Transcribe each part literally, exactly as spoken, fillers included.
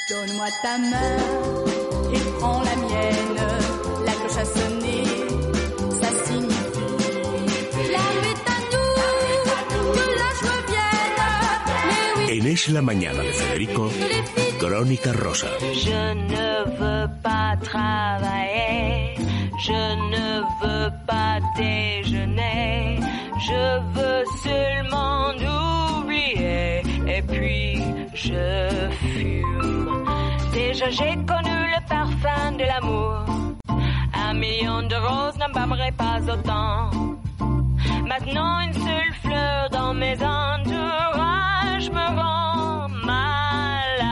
Donne-moi ta main et prends la mienne. La cloche a sonné, ça signifie la nuit est à nous, que la joie vienne. Mais oui, En Es la Mañana de Federico, Crónica Rosa. Je ne veux pas travailler, je ne veux pas déjeuner, je veux seulement oublier et puis je fume. Déjà j'ai connu le parfum de l'amour, un million de roses n'embaumerait pas autant. Maintenant une seule fleur dans mes entourages me rend malade.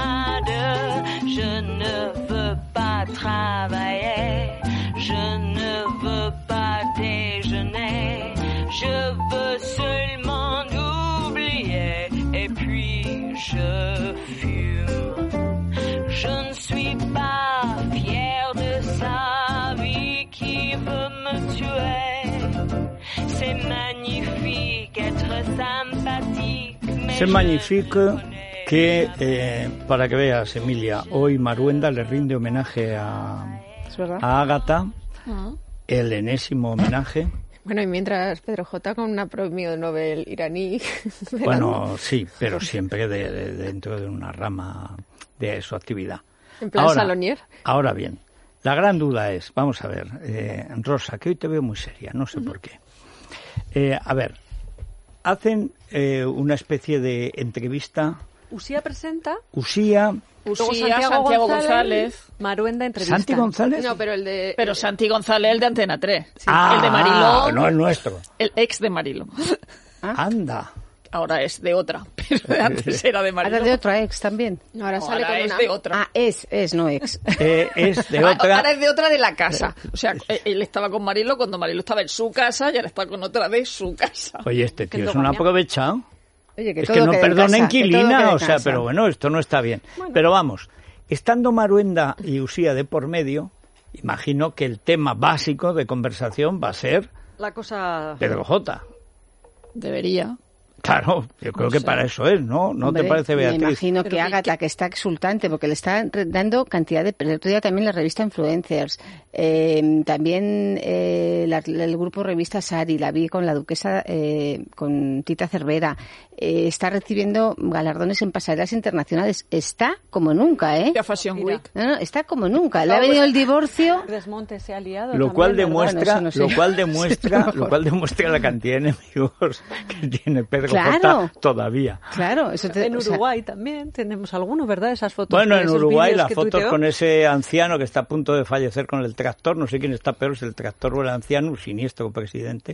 Je ne veux pas travailler, je ne veux pas déjeuner, je veux seulement oublier et puis je fume. Je ne suis pas fière de sa vie qui veut me tuer. C'est magnifique être sympathique. C'est magnifique que, eh, para que veas, Emilia, hoy Maruenda le rinde homenaje a, a Ágata, uh-huh. el enésimo homenaje. Bueno, y mientras Pedro J. con una premio Nobel iraní. Bueno, sí, pero siempre de, de, dentro de una rama de su actividad. En plan ahora, salonier. Ahora bien, la gran duda es, vamos a ver, eh, Rosa, que hoy te veo muy seria, no sé uh-huh. por qué. Eh, a ver, hacen eh, una especie de entrevista. Usía presenta. Usía. Usía, Santiago, Santiago González, González. Maruenda entrevista. ¿Santi González? No, pero el de... Pero Santi González, el de Antena tres. Sí. Ah, el de Mariló. No el nuestro. El ex de Mariló. ¿Ah? Anda. Ahora es de otra, pero antes era de Mariló. Ahora de otra ex también. No, ahora no, sale ahora con es una... de otra. Ah, es, es, no ex. Eh, es de otra. Ahora es de otra de la casa. O sea, él estaba con Mariló cuando Mariló estaba en su casa y ahora está con otra de su casa. Oye, este tío es un aprovechado. Oye, que es todo que no quede perdona casa, inquilina, o sea, casa. pero bueno, esto no está bien. Bueno. Pero vamos, estando Maruenda y Usía de por medio, imagino que el tema básico de conversación va a ser la cosa Pedro J. Debería. Claro, yo creo no que sé. Para eso es, ¿no? ¿No Hombre, te parece, Beatriz? Me imagino Pero que Ágata, que está exultante, porque le está dando cantidad de... El otro día también la revista Influencers, eh, también eh, la, el grupo revista Sari, la vi con la duquesa, eh, con Tita Cervera, eh, está recibiendo galardones en pasarelas internacionales. Está como nunca, ¿eh? La Fashion Week. No, no, está como nunca. Le ha venido el divorcio... Desmonte se ha liado. Lo cual también, demuestra, bueno, no sé. lo cual demuestra, lo cual demuestra la cantidad de enemigos que tiene Pedro Claro. J todavía. Claro, eso te, en Uruguay o sea, también tenemos algunos, ¿verdad? Esas fotos. Bueno, en Uruguay las fotos tuiteó. Con ese anciano que está a punto de fallecer con el tractor, no sé quién está peor, si el tractor o el anciano, un siniestro presidente,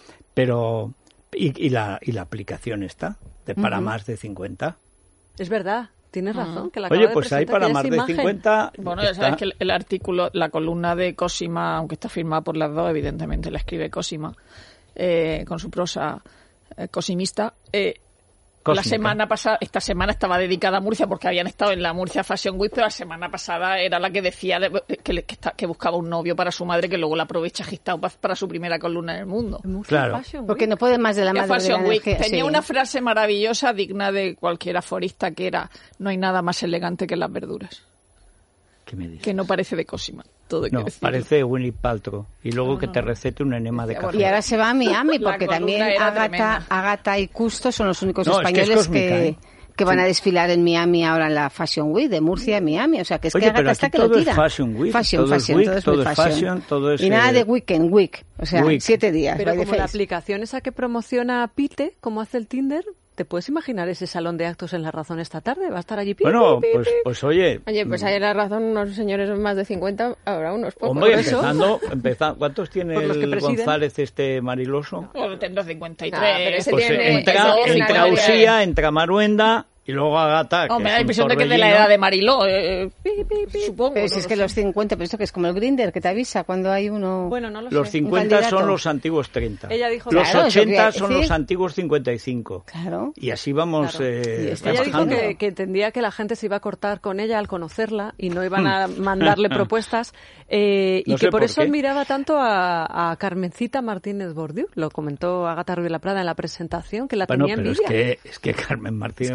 pero y, y la y la aplicación está de para uh-huh. más de cincuenta. Es verdad. Tienes razón. Uh-huh. Que la Oye, pues hay para más de imagen. cincuenta. Bueno, ya sabes que el, el artículo, la columna de Cosima, aunque está firmada por las dos, evidentemente la escribe Cosima, eh, con su prosa eh, cosimista. Eh, La semana pasada, esta semana estaba dedicada a Murcia porque habían estado en la Murcia Fashion Week, pero la semana pasada era la que decía de, que, que, está, que buscaba un novio para su madre que luego la aprovecha agitado para, para su primera columna en el mundo. Claro. Porque no puede más de la madre Fashion de la Week. energía. Tenía sí. una frase maravillosa digna de cualquier aforista que era: no hay nada más elegante que las verduras. ¿Qué me dices? Que no parece de Cosima. Todo no, parece Winnie Paltrow. Y luego no, que no, te recete un enema de café. Y ahora se va a Miami, porque también Ágata, Ágata y Custo son los únicos no, españoles es que, es cósmica, que, ¿eh? que van sí. a desfilar en Miami ahora en la Fashion Week de Murcia a Miami. O sea, que es Oye, que Ágata está que lo tira. Es fashion Week, fashion, todo fashion, es week, todo es todo muy es fashion. fashion, todo es... Y nada de weekend, week. O sea, week. siete días. Pero como face. la aplicación esa que promociona Pite, como hace el Tinder... ¿Te puedes imaginar ese salón de actos en La Razón esta tarde? ¿Va a estar allí? Pi, bueno, pi, pi, pues, pues oye... Oye, pues hay en La Razón unos señores más de cincuenta, habrá unos pocos. Hombre, empezando, empezando, ¿cuántos tiene el González este Mariloso? No, tendrá cincuenta y tres. Ah, pero ese pues tiene, entra, ese entra Usía, entra Maruenda... Y luego Ágata, no, que me da la es impresión de que es de la edad de Mariló, eh, pi, pi, pi, supongo. Pero si no es que sé. Los cincuenta, pero esto que es como el Grindr, que te avisa cuando hay uno... Bueno, no lo los sé. cincuenta son los antiguos treinta. Ella dijo los claro, ochenta son decir. los antiguos cincuenta y cinco. Claro. Y así vamos claro. eh, y ella dijo que, que entendía que la gente se iba a cortar con ella al conocerla y no iban a mandarle propuestas. Eh, y no que por, por eso qué. admiraba tanto a, a Carmencita Martínez Bordiú. Lo comentó Ágata Ruiz de la Prada en la presentación, que la bueno, tenía pero envidia. es que, es que Carmen Martínez es que Bordiú, Carmen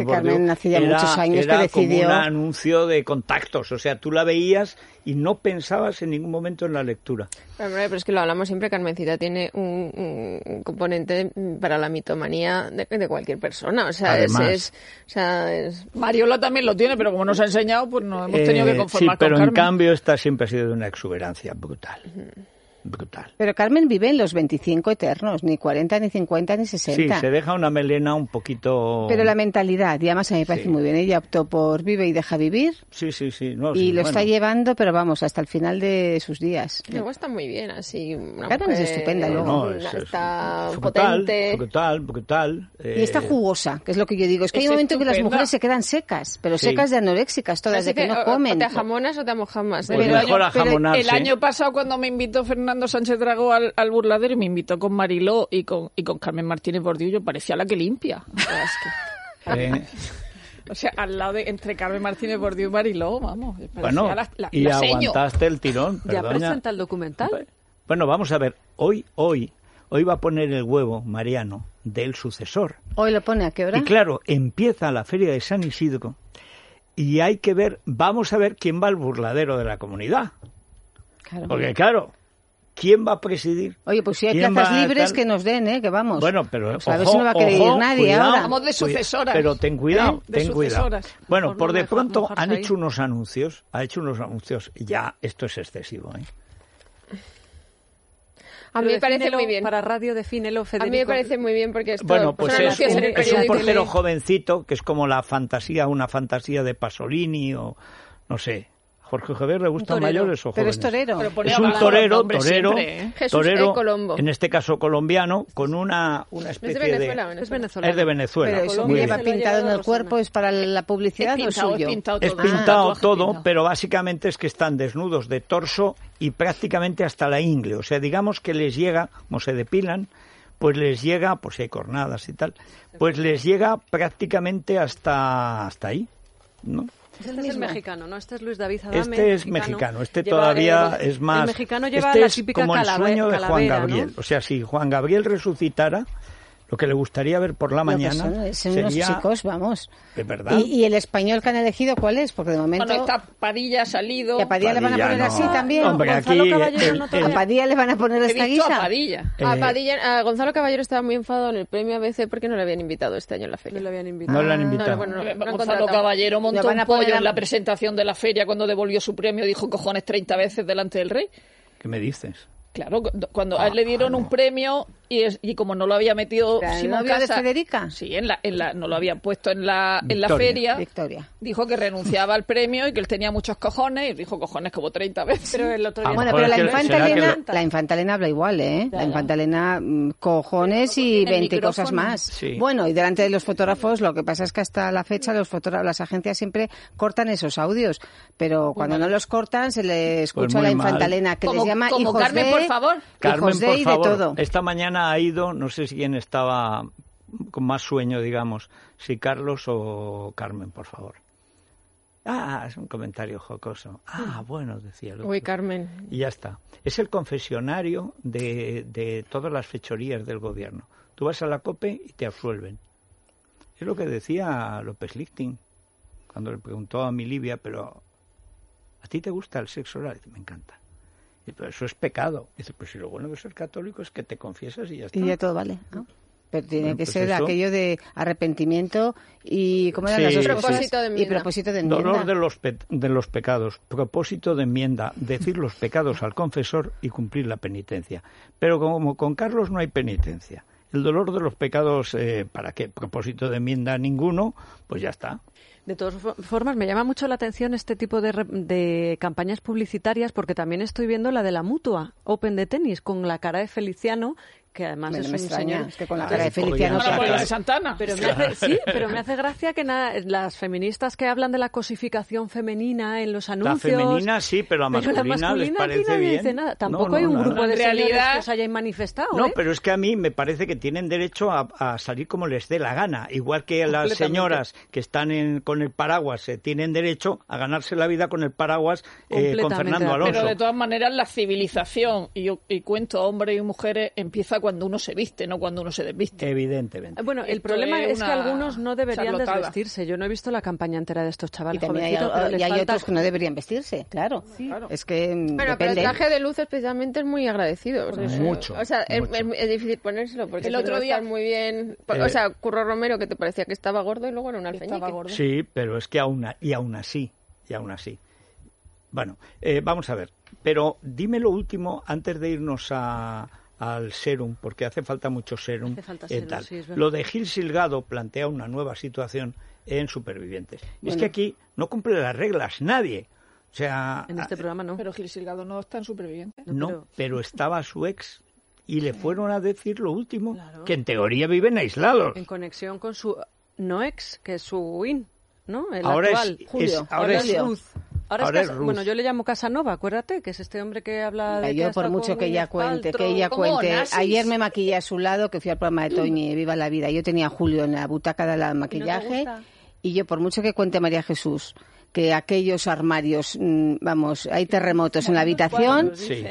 Carmen hace ya era, muchos años era que decidió... como un anuncio de contactos, o sea, tú la veías y no pensabas en ningún momento en la lectura. Pero, hombre, pero es que lo hablamos siempre, Carmencita tiene un, un componente para la mitomanía de, de cualquier persona, o sea, es, es, o sea es... Mariola también lo tiene, pero como nos ha enseñado, pues nos hemos tenido Eh, que conformar sí, pero con en Carmen. cambio esta siempre ha sido de una exuberancia brutal. Brutal. Pero Carmen vive en los veinticinco eternos, ni cuarenta, ni cincuenta, ni Sí, sesenta. se deja una melena un poquito... Pero la mentalidad, y además a mí me parece Sí. muy bien. Ella optó por vive y deja vivir, Sí, sí, sí. No, y sí, lo bueno. está llevando, pero vamos, hasta el final de sus días. Luego está muy bien, así. Una Carmen es mujer, estupenda, luego. No, es- es está brutal, potente. brutal, brutal. Y está eh, jugosa, que es lo que yo digo. Es que hay Es un momento en que las estupenda. mujeres se quedan secas, pero Sí. secas de anoréxicas, todas, Así de que no o- comen. O te ajamonas o te amojamas. Pues Pero el mejor año- a jamonarse. El año pasado, cuando me invitó Fernando Sánchez Dragó al, al burladero, y me invitó con Mariló y con, y con Carmen Martínez Bordiú, yo parecía la que limpia. O sea, es que- eh, o sea, al lado de entre Carmen Martínez Bordiú y Mariló, vamos. parecía bueno, la, la- y la seño. aguantaste el tirón. ¿Ya perdona. presenta el documental? Bueno, vamos a ver. Hoy, hoy, hoy va a poner el huevo Mariano del sucesor. Hoy lo pone, ¿a qué hora? Y claro, empieza la feria de San Isidro y hay que ver, vamos a ver quién va al burladero de la comunidad. Claro. Porque claro, ¿quién va a presidir? Oye, pues si hay ¿Quién plazas va a libres, tal? que nos den, ¿eh? Que vamos. Bueno, pero Pues a ver ojo, si no va a querer ojo, ir nadie cuidado. ahora. Vamos de sucesoras. Pero ten cuidado, ¿Eh? De ten cuidado. sucesoras. Bueno, Por por no de dejar pronto mojarse han ahí. hecho unos anuncios, ha hecho unos anuncios, ya esto es excesivo, ¿eh? A mí me parece muy bien. Para radio, defínelo, A Federico. mí me parece muy bien porque esto Bueno, pues son es anuncios un, en el es un periódico. portero jovencito que es como la fantasía, una fantasía de Pasolini o no sé. A Jorge Javier le gustan torero. mayores o Pero jóvenes. es torero. Pero ponía Es un blanco, torero, hombre, torero, siempre, ¿eh? Jesús torero, E. Colombo. en este caso colombiano, con una, una ¿Es de especie Venezuela? de... Es venezolano. Es de Venezuela. Pero eso muy que bien. lleva Se lo ha pintado en llevado el cuerpo, Rosana. ¿es para la publicidad Es o es pintado, es suyo? pintado Es todo. pintado Tatuaje todo, pintado. pero básicamente es que están desnudos de torso y prácticamente hasta la ingle. O sea, digamos que les llega, como se depilan, pues les llega, pues si hay cornadas y tal, pues les llega prácticamente hasta, hasta ahí, ¿no? Este es el mexicano, ¿no? Este es Luis David Adame. Este es mexicano, este Lleva, todavía eh, es más... El mexicano lleva este la es típica como el calave- sueño de Juan calavera, Gabriel. ¿no? O sea, si Juan Gabriel resucitara, lo que le gustaría ver por la Lo que mañana son, son unos sería... chicos, vamos. ¿De verdad? ¿Y, y el español que han elegido cuál es? Porque de momento... Bueno, esta Padilla ha salido. ¿Y a Padilla le van a Padilla poner no. así también? Hombre, Gonzalo aquí... Caballero el- no el- todavía. ¿A Padilla le van a poner He esta visto guisa? a Padilla. A, Eh, Padilla, a Gonzalo Caballero estaba muy enfadado en el premio A B C porque no le habían invitado este año en la feria. No le habían invitado. No le han invitado. No, bueno, no, no han Gonzalo contratado. Caballero montó Lo van a un pollo poner a- en la presentación de la feria cuando devolvió su premio, dijo cojones treinta veces delante del rey. ¿Qué me dices? Claro, cu- cuando a él le dieron un premio y, es- y como no lo había metido ¿Era el Simón novio de Casa, Federica? sí, en la, en la, no lo habían puesto en la, en la Victoria. feria, Victoria. dijo que renunciaba al premio y que él tenía muchos cojones y dijo cojones como treinta veces. Pero el otro Ah, día... Bueno, mejor pero la es que- infanta será que Elena, lo- la infanta Elena habla igual, ¿eh? Ya, La ya. infanta Elena, mm, cojones y El veinte micrófono. cosas más. Sí. Bueno, y delante de los fotógrafos, lo que pasa es que hasta la fecha los fotógrafos, las agencias siempre cortan esos audios, pero cuando no los cortan se le escucha a la muy infanta mal. Elena que Como- les llama como hijos Carmen, de, por favor. Carmen, hijos de por y favor, de todo. esta mañana ha ido, no sé si quién estaba con más sueño, digamos, si Carlos o Carmen, por favor. Ah, es un comentario jocoso. Ah, bueno, decía el otro. Uy, Carmen. Y ya está. Es el confesionario de, de todas las fechorías del gobierno. Tú vas a la COPE y te absuelven. Es lo que decía López Lichting cuando le preguntó a mi Livia, pero ¿a ti te gusta el sexo oral? Dice, me encanta. Dice, pero eso es pecado. Dice, pues si lo bueno de ser católico es que te confiesas y ya está. Y ya todo vale, ¿no? Pero tiene Bueno, que pues ser eso. aquello de arrepentimiento y ¿cómo eran Sí, las dos sí. cosas? Propósito de Y enmienda. propósito de enmienda. Dolor de los, pe- de los pecados, propósito de enmienda, decir los pecados al confesor y cumplir la penitencia. Pero como con Carlos no hay penitencia, el dolor de los pecados, eh, ¿para qué? Propósito de enmienda ninguno, pues ya está. De todas fo- formas, me llama mucho la atención este tipo de, re- de campañas publicitarias porque también estoy viendo la de la Mutua Open de tenis con la cara de Feliciano, que además Me- es me un extraña, señor... es que con la Ah, cara de sí, Feliciano... podrían Ahora por sacar- la de Santana. Pero me hace, sí, pero me hace gracia que na- las feministas que hablan de la cosificación femenina en los La anuncios... femenina sí, pero la pero masculina, la masculina les aquí parece nadie bien. dice nada. Tampoco No, no, hay un nada. grupo de En señores realidad- que os hayáis manifestado, No, ¿eh? pero es que a mí me parece que tienen derecho a, a salir como les dé la gana. Igual que las Completamente. señoras que están en- con el paraguas eh, tienen derecho a ganarse la vida con el paraguas eh, con Completamente Fernando de acuerdo. Alonso. Pero de todas maneras la civilización, y, yo- y cuento hombres y mujeres, empieza cuando uno se viste, no cuando uno se desviste. Evidentemente. Bueno, el Esto problema es es que una algunos no deberían charlotada. desvestirse. Yo no he visto la campaña entera de estos Y chavales también hay, jovencitos, pero les y hay falta- otros que no deberían vestirse, claro. Claro. Es que mm, Bueno, pero depende. el traje de luz especialmente es muy agradecido. O sea, Mucho, O sea, es, mucho. es- es difícil ponérselo porque El si otro no día- estás muy bien. Eh, O sea, Curro Romero, que te parecía que estaba gordo y luego era un alfeñique. Estaba gordo. Sí, pero es que aún, a- y aún así, y aún así. Bueno, eh, vamos a ver. Pero dime lo último antes de irnos a, al serum, porque hace falta mucho serum. Hace falta eh, serum, tal. sí, es verdad. Lo de Gil Silgado plantea una nueva situación en Supervivientes. Y es Bueno. que aquí no cumple las reglas nadie. O sea, En este programa no. Pero Gil Silgado no está en Superviviente. no, pero- pero estaba su ex y le fueron a decir lo último, Claro. que en teoría viven aislados. En conexión con su no ex, que es su in, ¿no? El Ahora es- actual. es- Julio, ahora Ahora es- es Ruth. Ahora, ahora es es Casa- Ruth. Bueno, yo le llamo Casanova, acuérdate, que es este hombre que habla de que Yo ha por estado mucho con que ella Gwyneth cuente, que Paltrow. ella como cuente. nazis. Ayer me maquillé a su lado, que fui al programa de Toñi, Viva la Vida. Yo tenía a Julio en la butaca de la maquillaje gusta? y yo por mucho que cuente María Jesús que aquellos armarios, mm, vamos, hay terremotos en la habitación, Sí.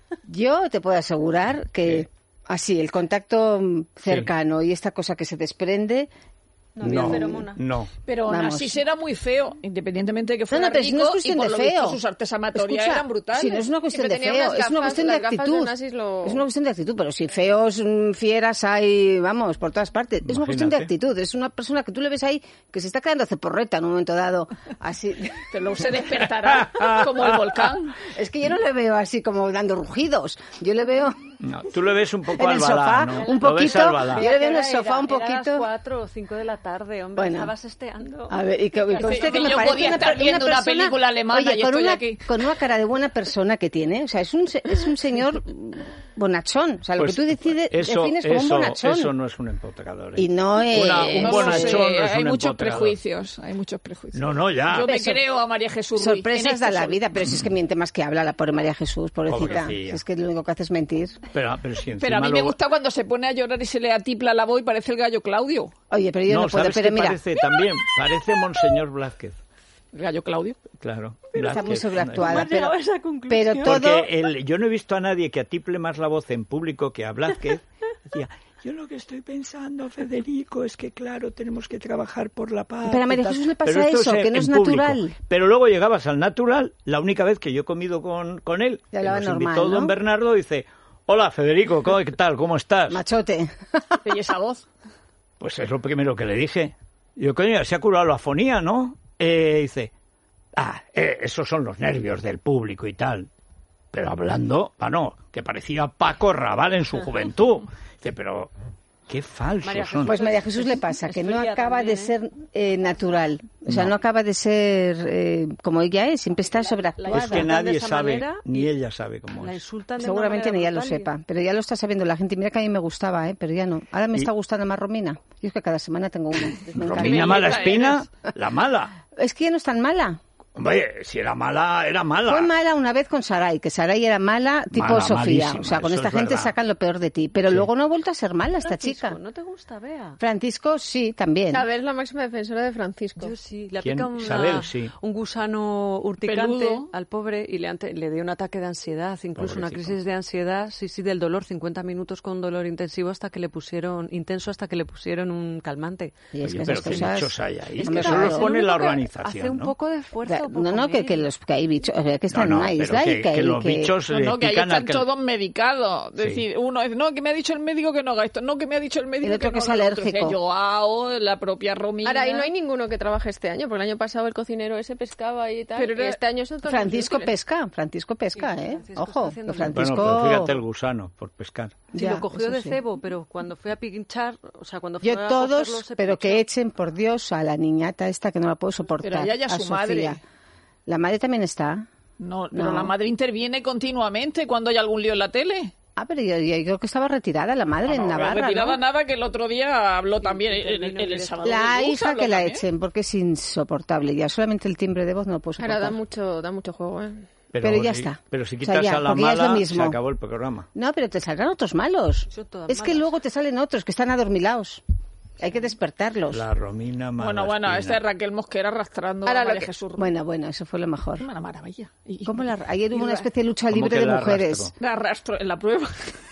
yo te puedo asegurar que así el contacto mm, cercano y esta cosa que se desprende. No había No, feromona. no. Pero Vamos. Nassis era muy feo, independientemente de que fuera No, no, pero si rico, no es cuestión y por de lo visto feo. sus artes amatorias Escucha, eran brutales. si no es una cuestión Siempre de tenía feo, unas es una gafas- cuestión de las gafas de actitud. Onassis lo- Es una cuestión de actitud, pero si feos, mm, fieras hay, vamos, por todas partes. Es una cuestión de Imagínate. actitud, es una persona que tú le ves ahí que se está quedando ceporreta en un momento dado, así. Que luego se despertará como el volcán. Es que yo no le veo así como dando rugidos, yo le veo No, tú le ves un poco en el albalá, sofá, ¿no? un Lo ves poquito, albalá. yo le veo en el Era- sofá un era las poquito. cuatro o cinco de la tarde, hombre, Bueno. estabas esteando. A ver, y que, y que usted que que me yo parece podía una, estar per- viendo una persona- película alemana oye, y con estoy una, aquí. con una cara de buena persona que tiene, o sea, es un, se- es un señor bonachón, o sea, lo Pues, que tú decides, eso, defines como eso, un bonachón. Eso no es un empotrador. ¿eh? Y no es... Una- un No bonachón sé, no es hay un muchos empotrador. prejuicios, hay muchos prejuicios. No, no, ya. Yo me Eso- creo a María Jesús Ruiz. Sorpresas en da esto la soy. vida, pero si es que miente más que habla la pobre María Jesús, pobrecita. Pobrecilla. Si es que lo único que hace es mentir. Pero, pero, si Pero a mí encima me luego- gusta cuando se pone a llorar y se le atipla la voz y parece el gallo Claudio. Oye, pero yo no, No, puedo, ¿sabes pero qué mira, parece también? Parece Monseñor Blázquez. El gallo Claudio. Claro. está muy Blázquez. sobreactuada, Me has pero, llegado a esa conclusión. pero todo... Porque el- yo no he visto a nadie que atiple más la voz en público que a Blázquez. Decía, yo lo que estoy pensando, Federico, es que claro, tenemos que trabajar por la paz. Pero a y María tal". Jesús le pasa Pero esto eso, en- que no en es público. natural. Pero luego llegabas al natural, la única vez que yo he comido con, con él, Y que hablaba nos normal, invitó ¿no? don Bernardo, dice, hola Federico, ¿cómo- ¿qué tal? ¿Cómo estás? Machote. Y esa voz. Pues es lo primero que le dije. Yo, coño, se ha curado la afonía, ¿no? Eh, dice, ah, eh, esos son los nervios del público y tal. Pero hablando, ah, no, que parecía Paco Rabanne en su juventud. Dice, pero qué falsos María son. Pues María Jesús le pasa, Es que no fría acaba también, de ¿eh? ser eh, natural. O sea, no, No. acaba de ser eh, como ella es, siempre está sobreactuada. es que insultan de nadie esa sabe, manera ni y ella sabe cómo La es. insultan de Seguramente una ni ella manera lo brutal y- sepa, pero ya lo está sabiendo la gente. Mira que a mí me gustaba, ¿eh? Pero ya no. Ahora me Y- está gustando más Romina. Yo es que cada semana tengo una. Me encanta. Romina Mala Belleza Espina, la mala. Es que ya no es tan mala. Hombre, si era mala, era mala. Fue mala una vez con Saray, que Saray era mala tipo Mala, Sofía. malísima, O sea, con eso esta es gente verdad. sacan lo peor de ti. Pero Sí. luego no ha vuelto a ser mala esta Francisco, chica. ¿no te gusta, Bea? Francisco, sí, también. Isabel es la máxima defensora de Francisco. Yo sí, le ha ¿Quién? picado una- Isabel, sí. un gusano urticante Peludo. al pobre y le, ante- le dio un ataque de ansiedad, incluso una Pobrecito. crisis de ansiedad, sí, sí, del dolor, cincuenta minutos con dolor intensivo hasta que le pusieron, intenso hasta que le pusieron un calmante. Y es Oye, que pero esas qué cosas- bichos hay ahí. Es que que eso claro, lo es el pone la único que organización, Hace un ¿no? poco de esfuerzo. por No, no, que, comer. que, los, que hay bichos, o sea, que está No, en no, una pero isla que, y que, que los que- bichos No, le no, que ahí pican están al que- todos medicados. Es Sí. decir, uno es, no, que me ha dicho el médico que no haga esto, no, que me ha dicho el médico El otro que que no es haga lo otro. alérgico. O sea, Joao, la propia Romina. Ahora, ahí no hay ninguno que trabaje este año, porque el año pasado el cocinero ese pescaba y tal. Pero y era- este año son todos Francisco inútiles. pesca, Francisco pesca, Sí, ¿eh? Francisco Ojo, está haciendo que muy bien. Francisco... Bueno, pero fíjate el gusano por pescar. Sí, Ya, lo cogió eso de sí. cebo, pero cuando fue a pinchar, o sea, cuando fue Yo a todos, cogerlo, se pero que pinchó. echen, por Dios, a la niñata esta que no la puedo soportar. Pero allá ya a su Sofía. madre. La madre también está. No, pero No. la madre interviene continuamente cuando hay algún lío en la tele. Ah, pero yo, yo creo que estaba retirada la madre en No, Navarra, retirada ¿no? nada, que el otro día habló también en, en- en el intervino sábado. La de Luz, hija habló que la también. echen, porque es insoportable. Ya solamente el timbre de voz no lo puedo soportar. Ahora da mucho, da mucho juego, ¿eh? Pero ya si- está. Pero si O sea, quitas ya, a la porque ya es lo mala, mismo. se acabó el programa. No, pero te saldrán otros malos. Son todas Es que malas. luego te salen otros que están adormilados. Hay que despertarlos. La Romina Mala Bueno, bueno, Espina. esta es Raquel Mosquera arrastrando Ahora a lo María que- Jesús. Bueno, bueno, eso fue lo mejor. Una maravilla. Y- ¿Cómo la- Ayer hubo y una la- especie de lucha ¿Cómo libre que de la mujeres. arrastró? La arrastro en la prueba.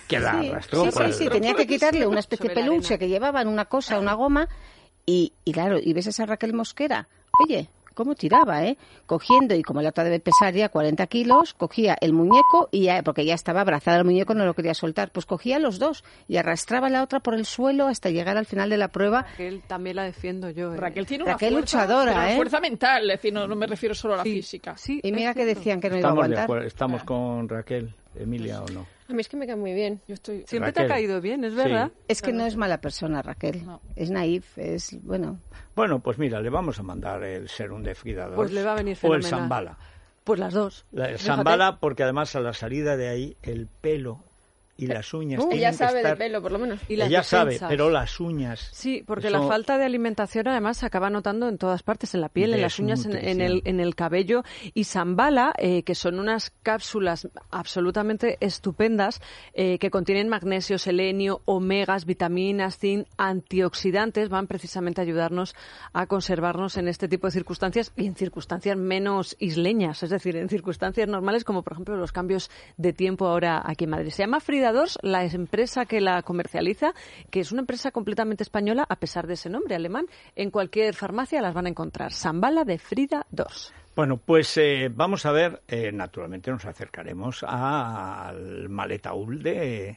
Que la sí, arrastró. Sí, por sí, el... sí, tenía que quitarle una especie de peluche que llevaban, una cosa, una goma, y, y claro, y ves a esa Raquel Mosquera, oye, cómo tiraba, ¿eh? Cogiendo, y como la otra debe pesar ya cuarenta kilos, cogía el muñeco, y ya, porque ya estaba abrazada al muñeco, no lo quería soltar, pues cogía los dos y arrastraba a la otra por el suelo hasta llegar al final de la prueba. Raquel también la defiendo yo. ¿eh? Raquel tiene una Raquel fuerza, luchadora, pero una ¿eh? fuerza mental, es decir, no, no me refiero solo a la Sí, física. Sí, Y mira que decían que no iba a Estamos, de aguantar. acuerdo, estamos con Raquel, Emilia, ¿o no? A mí es que me cae muy bien. Yo estoy... Siempre Raquel. te ha caído bien, es verdad. Sí. Es que no es mala persona, Raquel. No. Es naif, es, bueno... Bueno, pues mira, le vamos a mandar el serum de Frida dos. Pues le va a venir O el fenomenal. Zambala. Pues las dos. La- El Fíjate. Zambala, porque además a la salida de ahí, el pelo y las uñas Uh, tienen ella que sabe estar... de pelo, por lo menos. Y las Ella sabe, defensas. pero las uñas... Sí, porque eso- la falta de alimentación además se acaba notando en todas partes, en la piel, en las uñas, en, en el, en el cabello. Y Zambala, eh, que son unas cápsulas absolutamente estupendas eh, que contienen magnesio, selenio, omegas, vitaminas, zinc, antioxidantes, van precisamente a ayudarnos a conservarnos en este tipo de circunstancias y en circunstancias menos isleñas, es decir, en circunstancias normales como por ejemplo los cambios de tiempo ahora aquí en Madrid. Se llama Frida dos, la empresa que la comercializa, que es una empresa completamente española a pesar de ese nombre alemán. En cualquier farmacia las van a encontrar. Zambala de Frida dos. Bueno, pues eh, vamos a ver, eh, naturalmente nos acercaremos a- al maletaúl de,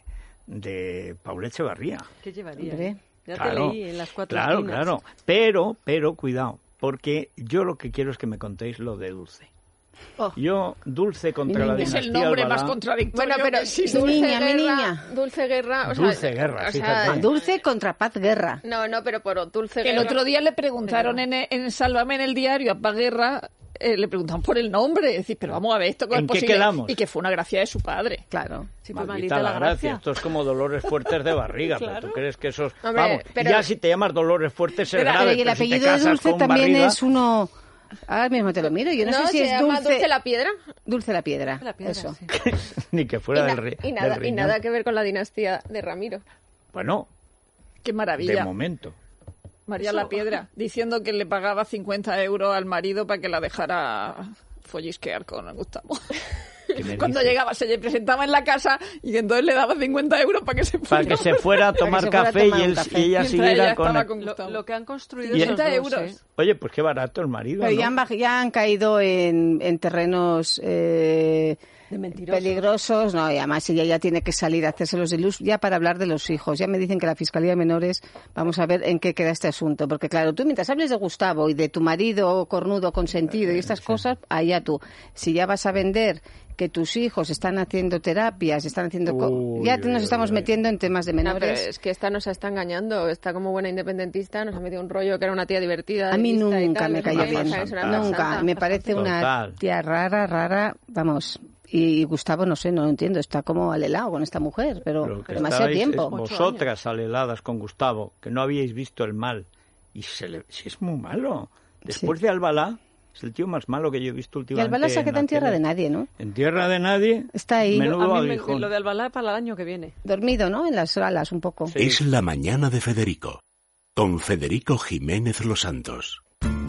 de Paula Echevarría. ¿Qué llevaría? Hombre. Ya Claro, te leí en las cuatro Claro, esquinas. claro, pero, pero cuidado, porque yo lo que quiero es que me contéis lo de Dulce. Oh. Yo, Dulce contra la Es dinastía el nombre Albalá, más contradictorio Bueno, pero que existe. Mi Dulce niña, mi Guerra, niña. Dulce Guerra, o sea, Dulce Guerra, o sea, fíjate. Ah, Dulce contra Paz Guerra. No, no, pero por Dulce Que el Guerra. otro día le preguntaron en, en Sálvame en el diario a Paz Guerra, eh, le preguntaban por el nombre, es decir, pero vamos a ver esto cómo ¿En es qué posible. quedamos? Y que fue una gracia de su padre. Claro. Sí, pues Maldita maldita la la gracia. gracia. Esto es como dolores fuertes de barriga. Claro. Pero ¿tú crees que esos... Hombre, Vamos, pero- ya si te llamas Dolores Fuertes es Pero, grave, y el pero si te apellido de casas Dulce con también barriga- es uno... Ahora mismo te lo miro. Yo no, No, sé si se es llama Dulce... Dulce la Piedra. Dulce la Piedra. La piedra, Eso. sí. Ni que Y, fuera na- del, ri- y del nada, y riñón. nada que ver con la dinastía de Ramiro. Bueno, Qué de maravilla. momento. María Eso. la Piedra, diciendo que le pagaba cincuenta euros al marido para que la dejara follisquear con Gustavo. ¿Qué me Cuando dices? llegaba, se le presentaba en la casa y entonces le daba cincuenta euros para que se fuera. Para que se fuera a tomar se fuera a café y, tomar un él- café. y ella Mientras siguiera ella con... estaba el- con Lo, Gustavo. lo que han construido cincuenta esos dos, euros. ¿eh? Oye, pues qué barato el marido, Pero ¿no? ya han, baj- ya han caído en, en terrenos eh, De mentirosos. peligrosos. No, y además ella ya tiene que salir a hacérselos de luz ya para hablar de los hijos. Ya me dicen que la Fiscalía de Menores, vamos a ver en qué queda este asunto. Porque claro, tú mientras hables de Gustavo y de tu marido cornudo consentido y estas cosas, allá tú. Si ya vas a vender que tus hijos están haciendo terapias, están haciendo... co- Uy, ya uy, nos uy, estamos uy. metiendo en temas de No, pero menores. es que esta nos está engañando. Está como buena independentista, nos ha metido un rollo que era una tía divertida. A mí lista y nunca tal, me no sé cayó qué, bien. o sea, es una Nunca. santa. Me parece una Total. tía rara, rara, vamos. Y Gustavo, no sé, no lo entiendo. Está como al helado con esta mujer, pero Lo que demasiado estabais tiempo. es vosotras aleladas con Gustavo, que no habíais visto el mal. Y se le, si es muy malo. Después Sí. de Albalá, es el tío más malo que yo he visto Y últimamente. Albalá se queda en la tierra tele. de nadie, ¿no? En tierra de nadie. Está ahí. Menudo A mí me- aguijón. lo de Albalá para el año que viene. Dormido, ¿no? En las alas un poco. Sí. Es la mañana de Federico, con Federico Jiménez Los Santos.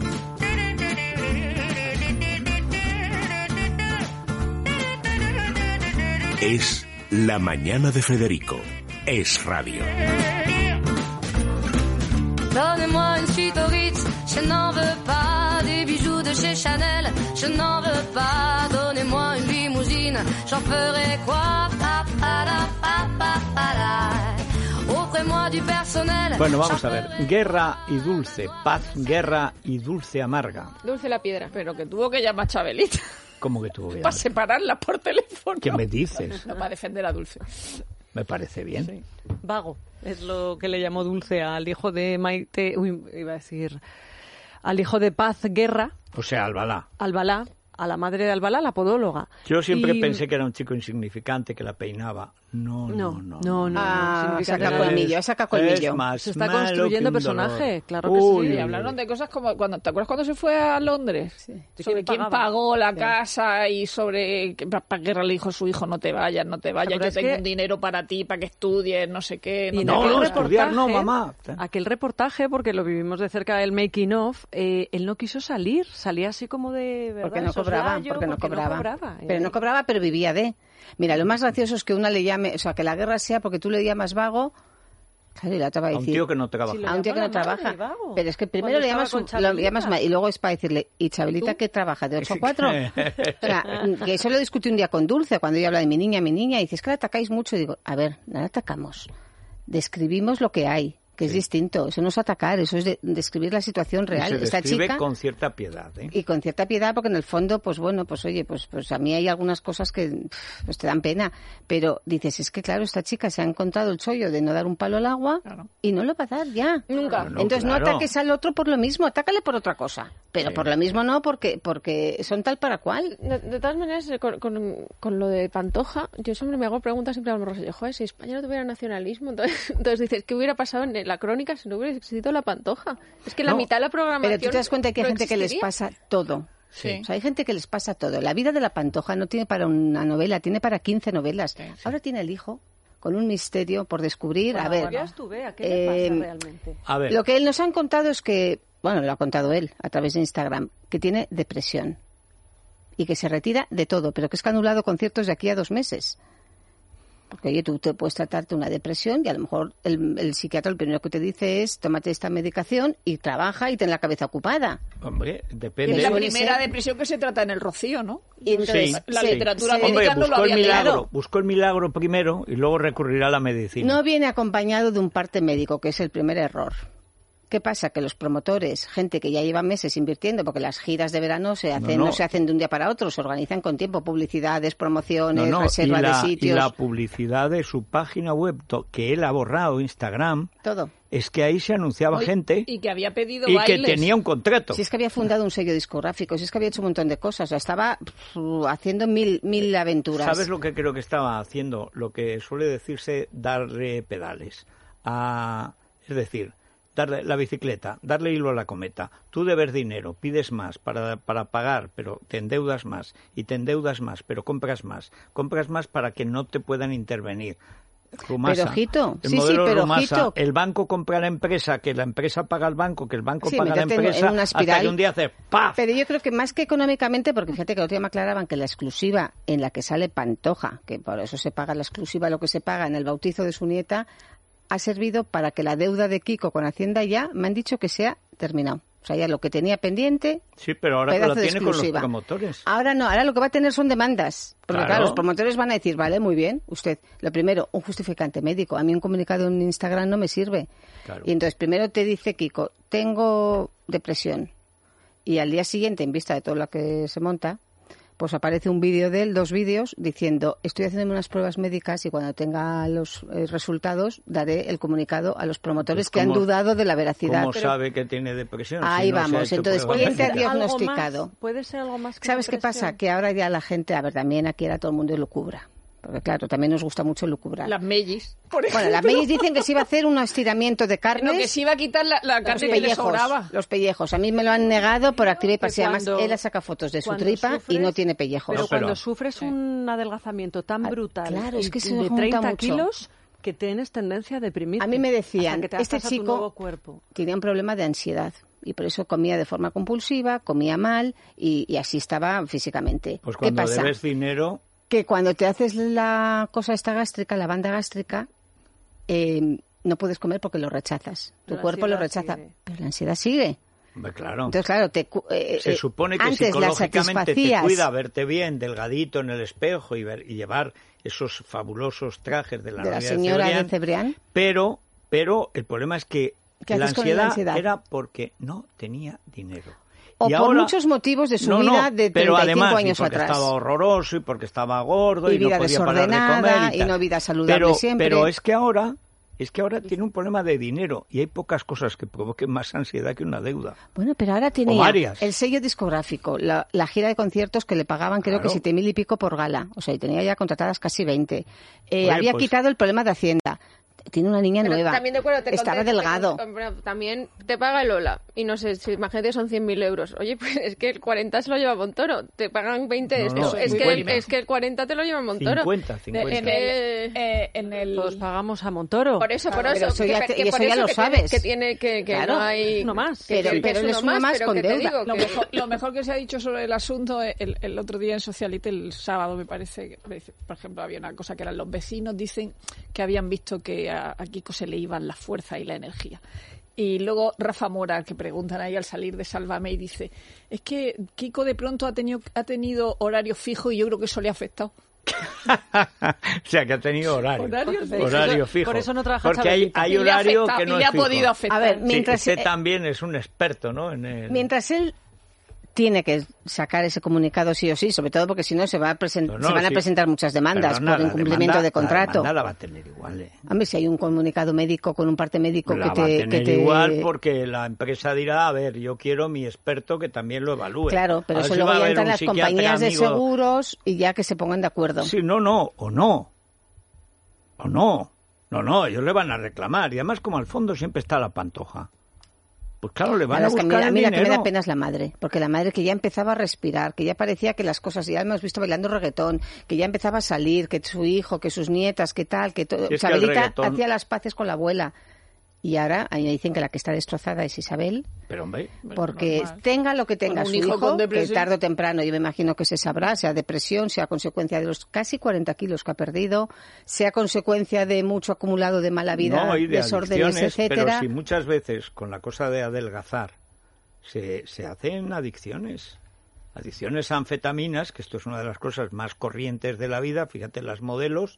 Es la mañana de Federico. Es radio. Donnez-moi une suite au Ritz, je n'en veux pas. Des bijoux de chez Chanel, je n'en veux pas. Donnez-moi une limousine, j'en ferai quoi? Pa, pa, la, pa, pa, pa, la. Offrez-moi du personnel. Bueno, vamos j'en a ver. ferai- Guerra y dulce. Paz, guerra y dulce amarga. Dulce la Piedra. Pero que tuvo que llamar a Chabelita ¿Cómo que tuvo que para llamar? separarlas por teléfono. ¿Qué me dices? No, para defender a Dulce. Me parece bien. Vago, es lo que le llamó Dulce al hijo de Maite, uy, iba a decir, al hijo de Paz Guerra, O sea, Albalá. Albalá, a la madre de Albalá, la podóloga. Yo siempre Y- pensé que era un chico insignificante que la peinaba. No, no, No, no. no, no. Ah, significa saca que- colmillo, saca colmillo. Es más Se está malo construyendo que un personaje, dolor. claro que Uy, sí. Y uy, hablaron uy. de cosas como cuando ¿te acuerdas cuando se fue a Londres? ¿De Sobre quién quién pagaba? pagó la casa y sobre que Paz Guerra le dijo a su hijo no te vayas, no te vayas, Pero yo es tengo que- un dinero para ti, para que estudies, no sé qué. Y en te No, aquel no, vayas". estudiar no, reportaje- mamá. Aquel reportaje, porque lo vivimos de cerca del making of, eh, él no quiso salir, salía así como de... ¿verdad? Porque no cobraba, soslayo, porque no porque cobraba. cobraba. Pero no cobraba, pero vivía de. Mira, lo más gracioso es que una le llama llame, o sea, que la guerra sea porque tú le llamas vago. Claro, y la otra va a decir, a un tío que no trabaja. Sí, a un tío que no trabaja. Pero es que primero le llamas, lo llamas mal y luego es para decirle, ¿y Chabelita qué trabaja? ¿De ocho a cuatro? O sea, que eso lo discutí un día con Dulce, cuando ella habla de mi niña, mi niña, y dices que la atacáis mucho. Y digo, a ver, no la atacamos. Describimos lo que hay, que sí. es distinto. Eso no es atacar, eso es de, describir la situación real. Y se Esta describe chica, con cierta piedad, ¿eh? Y con cierta piedad, porque en el fondo, pues bueno, pues oye, pues pues a mí hay algunas cosas que pues te dan pena. Pero dices, es que claro, esta chica se ha encontrado el chollo de no dar un palo al agua claro. y no lo va a dar ya. Nunca. No, no, Entonces claro. no ataques al otro por lo mismo, atácale por otra cosa. Pero sí. por lo mismo no, porque porque son tal para cual. De, de todas maneras, con, con, con lo de Pantoja, yo siempre me hago preguntas siempre a los morros. Joder, si España no tuviera nacionalismo, entonces, entonces dices, ¿qué hubiera pasado en la crónica si no hubiera existido la Pantoja? Es que la no, mitad de la programación. Pero tú te das cuenta que hay no gente existiría. que les pasa todo. Sí. O sea, hay gente que les pasa todo. La vida de la Pantoja no tiene para una novela, tiene para quince novelas. Sí, sí. Ahora tiene el hijo con un misterio por descubrir. Bueno, a ver, bueno. Tú, Bea, ¿qué le eh, pasa realmente? A ver. Lo que él nos han contado es que, bueno, lo ha contado él a través de Instagram, que tiene depresión y que se retira de todo, pero que es que ha anulado conciertos de aquí a dos meses. Porque, oye, tú te puedes tratarte una depresión y a lo mejor el, el psiquiatra lo primero que te dice es tómate esta medicación y trabaja y ten la cabeza ocupada. Hombre, depende. Es la primera depresión que se trata en el Rocío, ¿no? Y entonces, sí, la sí. literatura sí. médica Hombre, no lo buscó el había milagro, leído. buscó el milagro primero y luego recurrirá a la medicina. No viene acompañado de un parte médico, que es el primer error. ¿Qué pasa? Que los promotores, gente que ya lleva meses invirtiendo, porque las giras de verano se hacen, no, no. no se hacen de un día para otro, se organizan con tiempo, publicidades, promociones, no, no. reserva y la, de sitios. Y la publicidad de su página web, que él ha borrado, Instagram, todo. Es que ahí se anunciaba Hoy, gente y que había pedido y bailes. que tenía un contrato. Si es que había fundado un sello discográfico, si es que había hecho un montón de cosas, o sea, estaba pff, haciendo mil, mil aventuras. ¿Sabes lo que creo que estaba haciendo? Lo que suele decirse darle pedales. A, es decir, darle la bicicleta, darle hilo a la cometa. Tú debes dinero, pides más para, para pagar, pero te endeudas más, y te endeudas más, pero compras más. Compras más para que no te puedan intervenir. Rumasa, pero ojito, el sí, modelo sí, pero Rumasa, ojito. El banco compra a la empresa, que la empresa paga al banco, que el banco sí, paga a la empresa, en una espiral. hasta que un día hace ¡paf! Pero yo creo que más que económicamente, porque fíjate que el otro día me aclaraban que la exclusiva en la que sale Pantoja, que por eso se paga la exclusiva, lo que se paga en el bautizo de su nieta, ha servido para que la deuda de Kiko con Hacienda ya, me han dicho que se ha terminado. O sea, ya lo que tenía pendiente... Sí, pero ahora lo tiene con los promotores. Ahora no, ahora lo que va a tener son demandas. Porque claro. claro, los promotores van a decir, vale, muy bien, usted, lo primero, un justificante médico. A mí un comunicado en Instagram no me sirve. Claro. Y entonces primero te dice Kiko, tengo depresión. Y al día siguiente, en vista de todo lo que se monta, pues aparece un vídeo de él, dos vídeos, diciendo, estoy haciendo unas pruebas médicas y cuando tenga los eh, resultados daré el comunicado a los promotores pues que han dudado de la veracidad. ¿Cómo Pero... sabe que tiene depresión? Ahí si no vamos, entonces, ¿quién te ha diagnosticado? Puede ser algo más que ¿Sabes qué pasa? Que ahora ya la gente, a ver, también aquí era todo el mundo lucubra. Porque claro, también nos gusta mucho lucubrar. Las mellis, por ejemplo. Bueno, las mellis dicen que se iba a hacer un estiramiento de carnes. No, que se iba a quitar la, la carne que le sobraba. Los pellejos. A mí me lo han negado por activa y pasiva. Además, él saca fotos de su tripa sufres, y no tiene pellejos. Pero, no, pero cuando sufres sí. un adelgazamiento tan brutal, claro, es que se de treinta mucho. kilos, que tienes tendencia a deprimirte. A mí me decían, que te este chico nuevo cuerpo. tenía un problema de ansiedad. Y por eso comía de forma compulsiva, comía mal y, y así estaba físicamente. Pues cuando ¿Qué pasa? debes dinero... Que cuando te haces la cosa esta gástrica, la banda gástrica, eh, no puedes comer porque lo rechazas. Tu la cuerpo lo rechaza, sigue. Pero la ansiedad sigue. Hombre, claro. Entonces, claro, te, eh, se supone que antes psicológicamente te cuida verte bien, delgadito en el espejo y, ver, y llevar esos fabulosos trajes de la, de la novia señora de Cebrián, de Cebrián. Pero, pero el problema es que la ansiedad, la ansiedad era porque no tenía dinero. O y por ahora, muchos motivos de su no, vida no, de pero treinta y cinco además, años y porque atrás. estaba horroroso y porque estaba gordo y, y vida no podía parar de desordenada comer y, y tal. no vida saludable pero, siempre. Pero es que ahora es que ahora tiene un problema de dinero y hay pocas cosas que provoquen más ansiedad que una deuda. Bueno, pero ahora tenía varias. el sello discográfico, la, la gira de conciertos que le pagaban creo claro. que siete mil y pico por gala. O sea, y tenía ya contratadas casi veinte. Eh, Oye, había pues... quitado el problema de Hacienda. tiene una niña Pero nueva. También de acuerdo, te Estaba conté- delgado. te- te- también te paga el Ola. Y no sé, si, imagínate, son cien mil euros. Oye, pues es que el cuarenta se lo lleva Montoro. Te pagan veinte de No, esto. no, es, que el, cincuenta. es que el cuarenta te lo lleva Montoro. cincuenta, cincuenta. En el, eh, en el... Todos pagamos a Montoro. Por eso, por Pero eso. eso que- ya que te- y por eso ya lo que sabes. Tiene, que tiene que, que Claro, no hay... uno más. que- Pero- que pero es él es uno uno más pero con que te deuda. digo Lo que- mejor, lo mejor que se ha dicho sobre el asunto, el, el otro día en Socialite, el sábado me parece, que, por ejemplo, había una cosa que eran los vecinos dicen que habían visto que a, a Kiko se le iban la fuerza y la energía. Y luego Rafa Mora, que preguntan ahí al salir de Sálvame, y dice, es que Kiko de pronto ha tenido, ha tenido horario fijo y yo creo que eso le ha afectado. O sea, que ha tenido horario. Horario fijo. Horario fijo. Por eso no trabaja Porque hay, Chabelita. hay Y le ha horario afectado, que y no le es ha fijo. podido afectar. A ver, Sí, mientras ese eh, también es un experto, ¿no? En el... mientras él tiene que sacar ese comunicado sí o sí, sobre todo porque si no se, va a presen- No, no, se van a sí. presentar muchas demandas Perdona, por la incumplimiento demanda- de contrato. La demanda la va a tener igual, ¿eh? Hombre, si hay un comunicado médico con un parte médico La que va a te... tener que te- igual porque la empresa dirá, a ver, yo quiero mi experto que también lo evalúe. Claro, pero A ver eso si luego va a ya haber entran un las psiquiatra compañías de amigo- seguros y ya que se pongan de acuerdo. Sí, no, no, o no. O no. No, no, ellos le van a reclamar. Y además, como al fondo siempre está la Pantoja. Pues claro, le van Claro, a es que a mí, buscar a el mí la que me da dinero. pena es la madre, porque la madre que ya empezaba a respirar, que ya parecía que las cosas, ya hemos visto bailando reggaetón, que ya empezaba a salir, que su hijo, que sus nietas, que tal, que todo. Si es que el Chabelita reggaetón- hacía las paces con la abuela. Y ahora ahí dicen que la que está destrozada es Isabel, Pero, hombre, porque normal. tenga lo que tenga Con su un hijo hijo, con que depresión. tarde o temprano yo me imagino que se sabrá, sea depresión, sea consecuencia de los casi cuarenta kilos que ha perdido, sea consecuencia de mucho acumulado de mala vida, no, y de desórdenes, adicciones, etcétera. pero si muchas veces con la cosa de adelgazar se, se hacen adicciones. Adicciones a anfetaminas, que esto es una de las cosas más corrientes de la vida, fíjate, las modelos,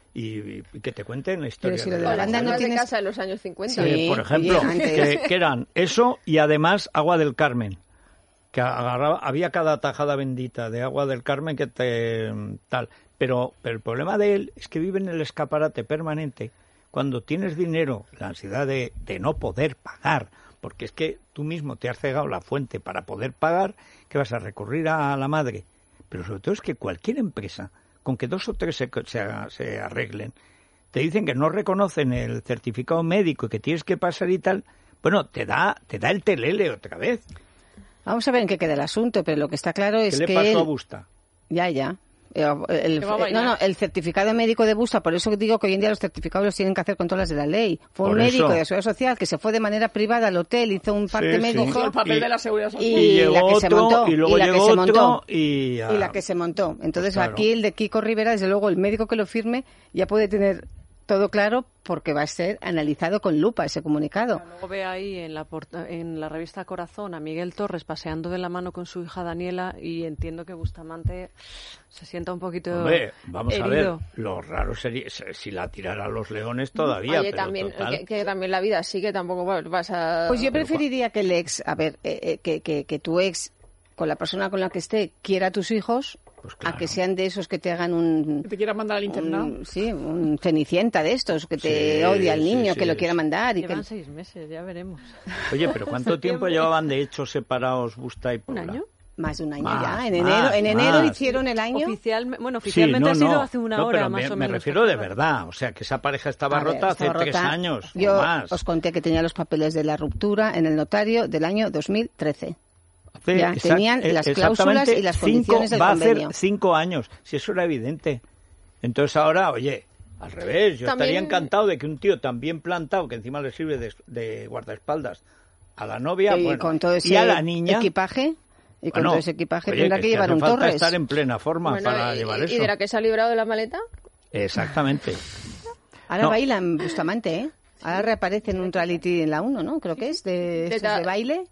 y, y que te cuenten la historia. Pero si lo de de la- Holanda no de tienes- casa de los años cincuenta. Sí. Eh, por ejemplo, oye, antes. que, que eran eso y además agua del Carmen, que agarraba, había cada tajada bendita de agua del Carmen que te tal, pero, pero el problema de él es que vive en el escaparate permanente. Cuando tienes dinero, la ansiedad de, de no poder pagar, porque es que tú mismo te has cegado la fuente para poder pagar, que vas a recurrir a la madre. Pero sobre todo es que cualquier empresa, con que dos o tres se, se, se arreglen, te dicen que no reconocen el certificado médico y que tienes que pasar y tal, bueno, te da te da el telele otra vez. Vamos a ver en qué queda el asunto, pero lo que está claro ¿Qué es le que pasó él- a Busta? Ya, ya. Eh, El, Que va a eh, bailar. no, no, el certificado médico de Busta, por eso digo que hoy en día los certificados los tienen que hacer con todas las de la ley. Fue un Por médico eso. de la Seguridad Social que se fue de manera privada al hotel, hizo un parte Sí, médico sí. Cogió el papel Y- de la seguridad social. y, Y llegó la que se otro, montó. y luego la llegó que se otro, montó. y... ah, y la que se montó. Entonces pues claro. aquí el de Kiko Rivera, desde luego el médico que lo firme ya puede tener todo claro porque va a ser analizado con lupa ese comunicado. Luego ve ahí en la, porta- en la revista Corazón a Miguel Torres paseando de la mano con su hija Daniela y entiendo que Bustamante se sienta un poquito Hombre, vamos a ver, herido. lo raro sería si si la tirara a los leones todavía, Oye, pero también, total. que, que también la vida sigue, tampoco vas a... Pues yo Pero preferiría que el ex, a ver, eh, eh, que, que, que tu ex, con la persona con la que esté, quiera a tus hijos, Pues a claro. que sean de esos que te hagan un... Que te quieras mandar al internado. un- sí, un cenicienta de estos, que te Sí, odia al sí, niño, sí, que lo sí. quiera mandar. Y Llevan que... seis meses, ya veremos. Oye, pero ¿cuánto tiempo llevaban de hecho separados Busta y ¿Un Paula? año? Más de un año Más, ya. En más, enero, en enero más. hicieron el año. Oficial, bueno, Sí, oficialmente no, ha sido no. hace una No, hora pero más me, o me menos. refiero de verdad, o sea, que esa pareja estaba A ver, rota hace estaba tres rota. años Yo o más. os conté que tenía los papeles de la ruptura en el notario del año dos mil trece. Hace ya, exact- tenían eh, las exactamente cláusulas y las cinco- condiciones del va convenio. a hacer cinco años, si eso era evidente. Entonces ahora, oye, al revés, yo También- estaría encantado de que un tío tan bien plantado, que encima le sirve de, de guardaespaldas a la novia, y bueno, con todo ese y a la niña... equipaje, y con bueno, todo ese equipaje oye, tendrá que que, es llevar hace un falta Torres. estar en plena forma Bueno, para y, llevar y eso. de la que se ha librado de la maleta, Exactamente. Ahora No. bailan Bustamante, ¿eh? Ahora reaparece en un reality en la uno, ¿no? Creo que es, de, estos ta- de baile. Él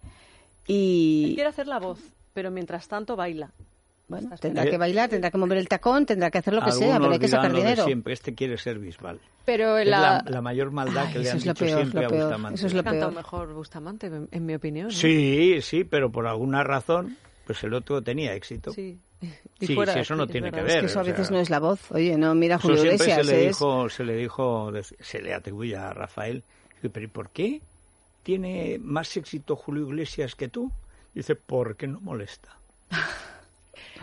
Y quiere hacer la voz, pero mientras tanto baila. bueno, Estás tendrá bien. que bailar, tendrá que mover el tacón, tendrá que hacer lo que sea, Algunos pero hay que dirán sacar lo de dinero. siempre, este quiere ser Bisbal. pero Es la... la, la mayor maldad Ay, que le eso han es lo dicho peor, siempre lo a peor. Bustamante. Eso es lo Canta peor. mejor Bustamante, en, en mi opinión. ¿eh? Sí, sí, pero por alguna razón, pues el otro tenía éxito. Sí. Sí, fuera sí, de eso aquí, no es tiene que verdad. ver. Es que eso a o sea, veces no es la voz. Oye, no, mira Eso Julio siempre Iglesias. se le es- dijo, se le dijo, se le atribuye a Rafael. Dice, pero ¿y por qué tiene más éxito Julio Iglesias que tú? Dice, porque no molesta.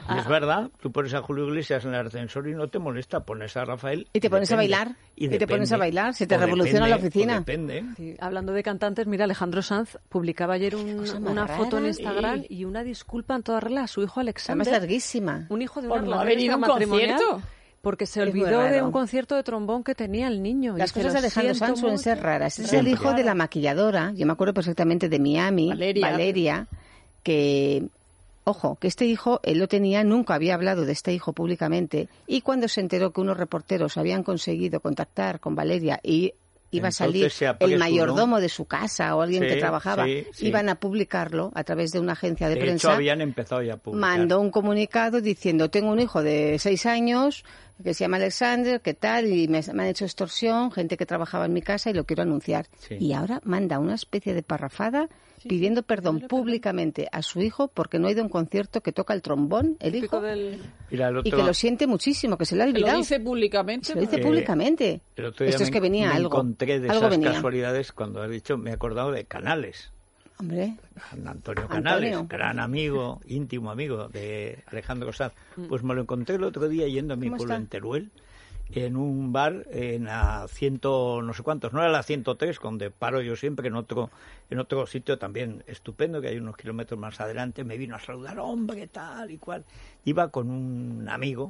Y es verdad, tú pones a Julio Iglesias en el ascensor y no te molesta, pones a Rafael... Y te pones depende, a bailar, y, y te pones a bailar, se te revoluciona depende, la oficina. Depende. Sí, hablando de cantantes, mira, Alejandro Sanz publicaba ayer un, una rara. foto en Instagram sí. y una disculpa en toda regla a su hijo Alexander. Además larguísima. Un hijo de una relación no ha venido un concierto. Porque se olvidó de un concierto de trombón que tenía el niño. Las y cosas de Alejandro Sanz suelen ser raras. Es el hijo claro. de la maquilladora, yo me acuerdo perfectamente de Miami, Valeria, Valeria que... Ojo, que este hijo, él lo tenía, nunca había hablado de este hijo públicamente, y cuando se enteró que unos reporteros habían conseguido contactar con Valeria y iba Entonces, a salir el mayordomo de su casa o alguien sí, que trabajaba, sí, sí. iban a publicarlo a través de una agencia de, de prensa. Hecho, habían empezado ya a publicar. Mandó un comunicado diciendo, tengo un hijo de seis años que se llama Alexander, ¿qué tal? Y me, me han hecho extorsión, gente que trabajaba en mi casa y lo quiero anunciar. Sí. Y ahora manda una especie de parrafada sí, pidiendo perdón públicamente a su hijo porque no ha ido a un concierto que toca el trombón, el hijo, del... otro... y que lo siente muchísimo, que se le ha olvidado. ¿Lo dice públicamente? Se lo dice eh, públicamente. Esto es que venía me algo. encontré de algo esas venía. casualidades cuando has dicho, me he acordado de Canales. Hombre. Antonio Canales, Antonio. Gran amigo, íntimo amigo de Alejandro Sanz. Pues me lo encontré el otro día yendo a mi pueblo en Teruel, en un bar en la ciento no sé cuántos, no era la ciento tres, donde paro yo siempre, en otro en otro sitio también estupendo, que hay unos kilómetros más adelante, me vino a saludar, hombre, tal y cual. Iba con un amigo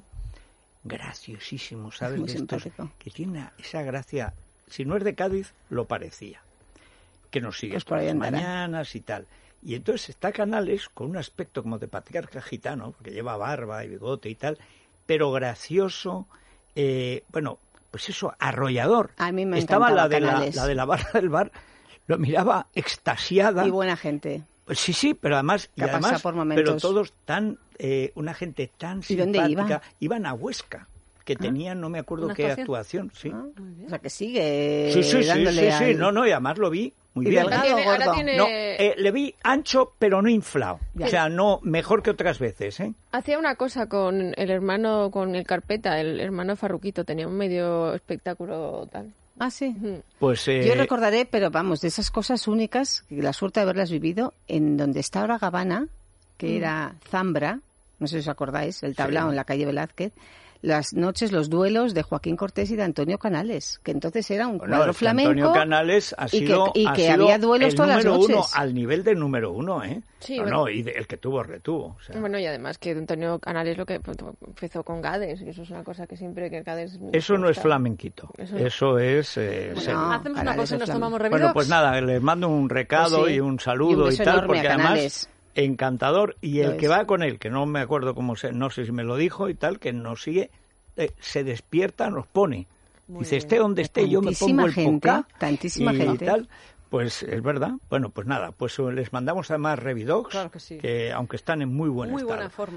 graciosísimo, ¿sabes? Muy de estos, simpático. que tiene esa gracia, si no es de Cádiz, lo parecía, que nos sigue pues por las mañanas y tal. Y entonces está Canales con un aspecto como de patriarca gitano, porque lleva barba y bigote y tal, pero gracioso. Eh, bueno, pues eso, arrollador. A mí me Estaba la de la, la de la barra del bar, lo miraba extasiada. Y buena gente. Pues sí, sí, pero además, y además por momentos. pero todos tan, eh, una gente tan ¿Y simpática. dónde iban? Iban a Huesca, que ¿Ah? tenían, no me acuerdo qué actuación, sí. Ah, o sea, que sigue sí, sí, dándole sí, sí, al... sí, no, no, y además lo vi muy ¿Y bien. delgado tiene, o gordo? tiene... No, eh, le vi ancho, pero no inflado. Ya. O sea, no, mejor que otras veces, ¿eh? Hacía una cosa con el hermano, con el Carpeta, el hermano Farruquito, tenía un medio espectáculo tal. Ah, sí. Pues, eh... Yo recordaré, pero vamos, de esas cosas únicas, la suerte de haberlas vivido, en donde está ahora Gavana, que mm. era Zambra, no sé si os acordáis, el tablao sí. en la calle Velázquez, las noches, los duelos de Joaquín Cortés y de Antonio Canales, que entonces era un bueno, cuadro flamenco. Antonio Canales ha sido, y que, y ha que sido había duelos el todas las número noches. Uno, al nivel del número uno, ¿eh? Sí, no, bueno. no, y de, el que tuvo, retuvo. O sea. Bueno, y además que Antonio Canales lo que pues, empezó con Gades, y eso es una cosa que siempre que Gades... Eso no es flamenquito, eso, eso es... Eh, bueno, no, hacemos una cosa y nos tomamos revidos. Bueno, pues nada, les mando un recado pues sí. y un saludo y, y tal, porque además... encantador, y el pues. que va con él, que no me acuerdo cómo se, no sé si me lo dijo y tal, que nos sigue... Eh, se despierta, nos pone. Muy Dice, bien. esté donde esté, yo me pongo el gente, pocá tantísima y gente. tal. Pues es verdad. Bueno, pues nada, pues les mandamos además Revidox, claro que, sí. que aunque están en muy buen muy estado. buena forma.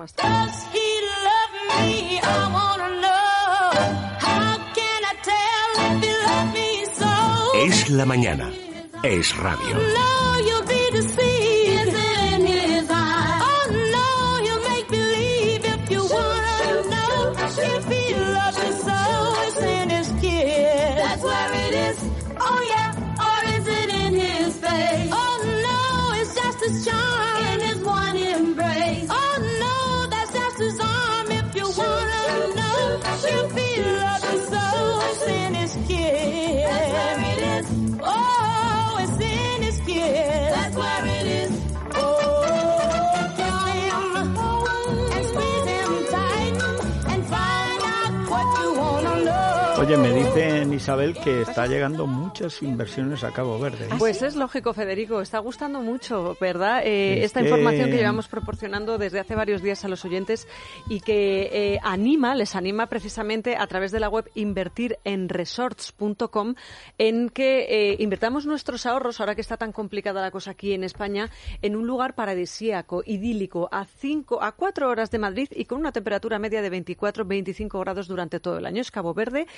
Es la mañana. Es radio. Oye, me dicen, Isabel, que está llegando muchas inversiones a Cabo Verde. Pues es lógico, Federico, está gustando mucho, ¿verdad? Eh, es esta que... información que llevamos proporcionando desde hace varios días a los oyentes y que eh, anima, les anima precisamente a través de la web invertir en resorts punto com, en que eh, invertamos nuestros ahorros, ahora que está tan complicada la cosa aquí en España, en un lugar paradisíaco, idílico, a cinco, a cuatro horas de Madrid y con una temperatura media de veinticuatro a veinticinco grados durante todo el año. Es Cabo Verde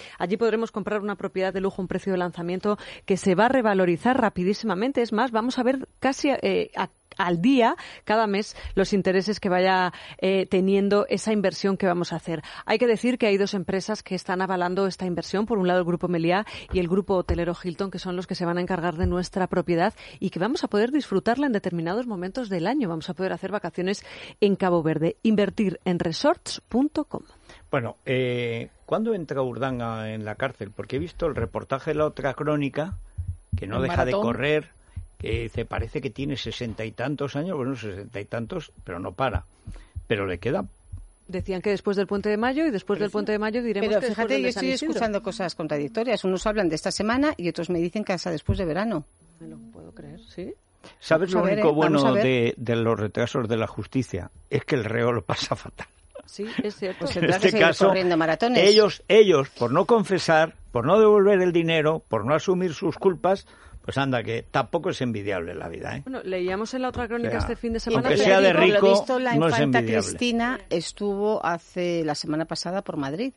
Allí podremos comprar una propiedad de lujo a un precio de lanzamiento que se va a revalorizar rapidísimamente. Es más, vamos a ver casi eh, a al día, cada mes, los intereses que vaya eh, teniendo esa inversión que vamos a hacer. Hay que decir que hay dos empresas que están avalando esta inversión. Por un lado, el Grupo Meliá y el Grupo Hotelero Hilton, que son los que se van a encargar de nuestra propiedad y que vamos a poder disfrutarla en determinados momentos del año. Vamos a poder hacer vacaciones en Cabo Verde. Invertir en resorts punto com. Bueno, eh, ¿cuándo entra Urdanga en la cárcel? Porque he visto el reportaje de la otra crónica, que no ¿El deja maratón? de correr, que dice, parece que tiene sesenta y tantos años, bueno, sesenta y tantos, pero no para. Pero le queda... Decían que después del Puente de Mayo y después del Puente de Mayo diremos Pero que después fíjate, del yo de San estoy Isidro. escuchando cosas contradictorias. Unos hablan de esta semana y otros me dicen que hasta después de verano. Me lo puedo creer, ¿sí? ¿Sabes lo Vamos a ver, único eh, vamos bueno a ver. de, de los retrasos de la justicia? Es que el reo lo pasa fatal. Sí, es cierto. Pues En tendrá que este seguir caso, corriendo maratones. ellos, ellos, por no confesar, por no devolver el dinero, por no asumir sus culpas, pues anda, que tampoco es envidiable la vida, ¿eh? Bueno, leíamos en la otra crónica O sea, este fin de semana... aunque que- sea de Por lo rico, visto, la no es infanta envidiable. Cristina estuvo hace la semana pasada por Madrid,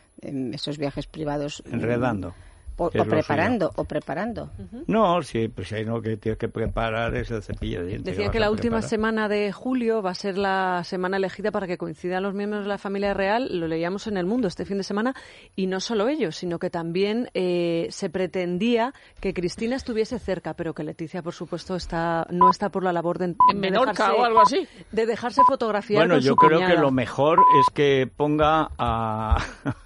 en esos viajes privados. Enredando. O, que o es lo preparando, o preparando. No, sí, pues ahí lo que tienes que preparar es el cepillo de dientes. Decían vas que a la última preparar. semana de julio va a ser la semana elegida para que coincidan los miembros de la familia real. Lo leíamos en El Mundo este fin de semana. Y no solo ellos, sino que también eh, se pretendía que Cristina estuviese cerca, pero que Leticia, por supuesto, está no está por la labor de, En de Menorca dejarse- o algo así. de dejarse fotografiar Bueno, con yo su creo cuñada. que lo mejor es que ponga a,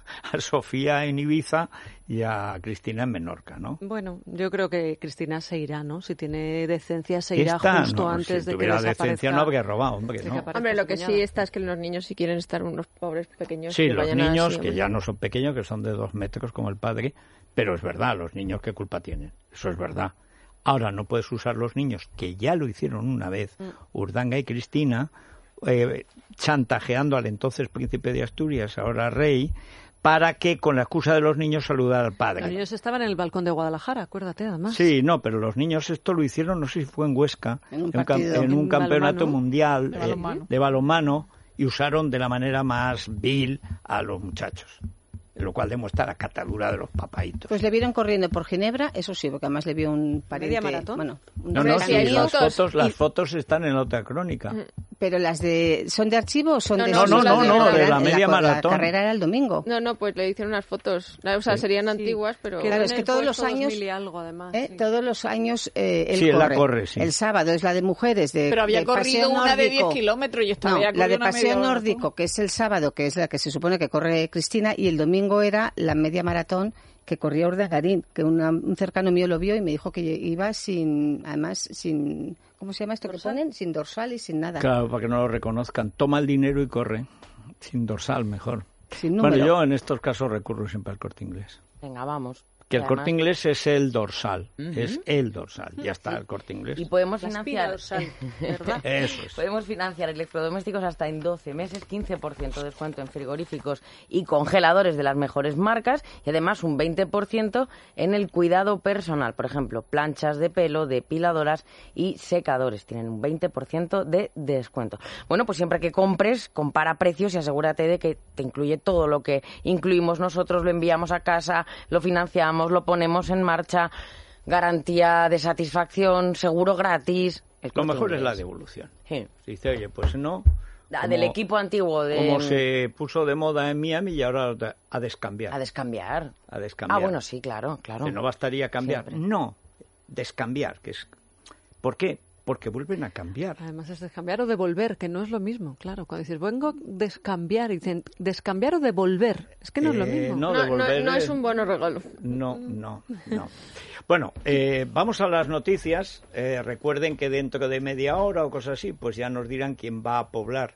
a Sofía en Ibiza y a Cristina en Menorca, ¿no? Bueno, yo creo que Cristina se irá, ¿no? Si tiene decencia, se irá Esta, justo no, antes si de que tuviera desaparezca. decencia no habría robado, hombre, de que no. aparezca Hombre, su lo que cuñada. sí está es que los niños, si quieren estar unos pobres pequeños, Sí, que los vayan niños, así, que hombre. ya no son pequeños, que son de dos metros como el padre, pero es verdad, los niños, ¿qué culpa tienen? Eso es verdad. Ahora, no puedes usar los niños, que ya lo hicieron una vez, Urdanga y Cristina, eh, chantajeando al entonces príncipe de Asturias, ahora rey, para que, con la excusa de los niños, saludara al padre. Los niños estaban en el balcón de Guadalajara, acuérdate, además. Sí, no, pero los niños esto lo hicieron, no sé si fue en Huesca, En un cam- partido. en un En campeonato balonmano. mundial De eh, balonmano. de balonmano, y usaron de la manera más vil a los muchachos, lo cual demuestra la catadura de los papaitos. Pues le vieron corriendo por Ginebra, eso sí, porque además le vio un pariente. ¿Media maratón? Bueno, un no, Hombre, no, si sí, hay las fotos fotos, las y- fotos están en la otra crónica. Pero las de, ¿son de archivo o son No, de no, son no, no, no, de la carrera? media co- maratón. La carrera era el domingo. No, no, pues le hicieron unas fotos. O sea, Sí. serían Sí, antiguas, pero... Claro, es que todos los Puesto años- dos mil y algo, además, ¿Eh? sí. Todos los años eh, él Sí, él la corre. corre, sí. El sábado es la de mujeres de Pero había de corrido paseo una de diez nórdico. kilómetros y esta No, había la corrido de una paseo media maratón. nórdico, que es el sábado, que es la que se supone que corre Cristina, y el domingo era la media maratón que corría Urdangarín, que una- un cercano mío lo vio y me dijo que iba sin, además, sin, ¿cómo se llama esto que ponen? Sin dorsal y sin nada. Claro, para que no lo reconozcan. Toma el dinero y corre, sin dorsal, mejor. Sin Bueno, número. yo en estos casos recurro siempre al Corte Inglés. Venga, vamos. Que el Además- Corte Inglés es el dorsal, Ujú. es el dorsal, ya está el Corte Inglés. Y podemos La espina financiar, dorsal, ¿verdad? Eso es. podemos financiar electrodomésticos hasta en doce meses, quince por ciento de descuento en frigoríficos y congeladores de las mejores marcas y además un veinte por ciento en el cuidado personal. Por ejemplo, planchas de pelo, depiladoras y secadores. Tienen un veinte por ciento de descuento. Bueno, pues siempre que compres, compara precios y asegúrate de que te incluye todo lo que incluimos nosotros, lo enviamos a casa, lo financiamos, lo ponemos en marcha, garantía de satisfacción, seguro gratis. El Lo Corte mejor es Inglés. la devolución. Sí. Se dice, oye, pues no. Ah, como- del equipo antiguo de Como se puso de moda en Miami y ahora a descambiar. a descambiar. A descambiar. Ah, bueno, sí, claro, claro. Que no bastaría cambiar. Siempre. No, descambiar. Que es... ¿Por qué? Porque vuelven a cambiar. Además es descambiar o devolver, que no es lo mismo, claro. Cuando dices, vengo a descambiar, y dicen, descambiar o devolver, es que no es lo Eh, mismo. no, No, no, devolver no es es- un bono regalo. No, no, no. Bueno, eh, vamos a las noticias. Eh, recuerden que dentro de media hora o cosas así, pues ya nos dirán quién va a poblar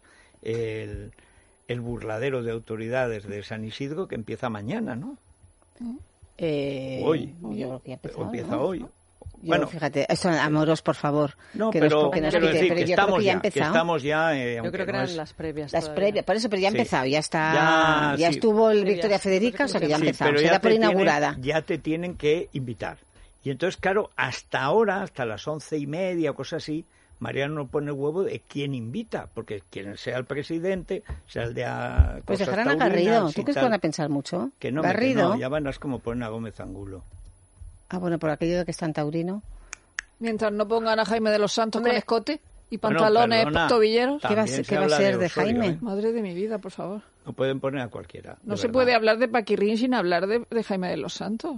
el, el burladero de autoridades de San Isidro, que empieza mañana, ¿no? Eh, Hoy. yo creo que ya ha empezado, O empieza ¿no? hoy. Yo, Bueno, fíjate, eso, amoros, por favor. no, que nos- pero que nos quiero quite, decir pero que yo creo estamos que ya ha ya, que empezado. estamos ya, eh, Yo aunque creo que no eran es- las previas. Las todavía. previas, por eso, pero ya ha Sí. empezado, ya está, Ya, ya, sí. estuvo el Previas, Victoria Federica, o sea que ya ha Sí, empezado, pero se ya da por te tienen- inaugurada. ya te tienen que invitar. Y entonces, claro, hasta ahora, hasta las once y media o cosas así, Mariano no pone huevo de quién invita, porque quien sea el presidente, sea el de a Pues cosas dejarán a taurinas Garrido. y ¿Tú crees que tal. van a pensar mucho? Que no, me- que Garrido. no, ya verás como ponen a Gómez Angulo. Ah, bueno, por aquello de que es tan taurino. Mientras no pongan a Jaime de los Santos Hombre. con escote y Bueno, pantalones perdona, tobilleros. ¿Qué va a también ser- se qué va a habla ser de Osorio, Jaime? ¿eh? Madre de mi vida, por favor. No pueden poner a cualquiera. No de se verdad. puede hablar de Paquirrín sin hablar de, de Jaime de los Santos.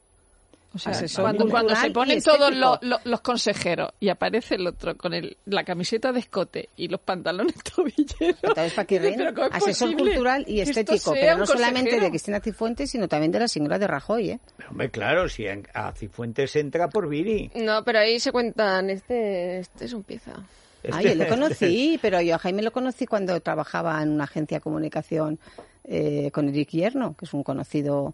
O sea, Asesor cuando, cultural cuando se y ponen todos estético. los, los- los consejeros y aparece el otro con el, la camiseta de escote y los pantalones tobilleros. Entonces, Paquirrín, Pero ¿cómo es asesor posible cultural y que esto estético, sea pero un no solamente consejero? de Cristina Cifuentes, sino también de la señora de Rajoy, ¿eh? Hombre, claro, si en- a Cifuentes entra por Viri. No, pero ahí se cuentan, este, este es un pieza. Ay, yo le conocí, pero yo a Jaime lo conocí cuando trabajaba en una agencia de comunicación eh, con Eric Hierno, que es un conocido,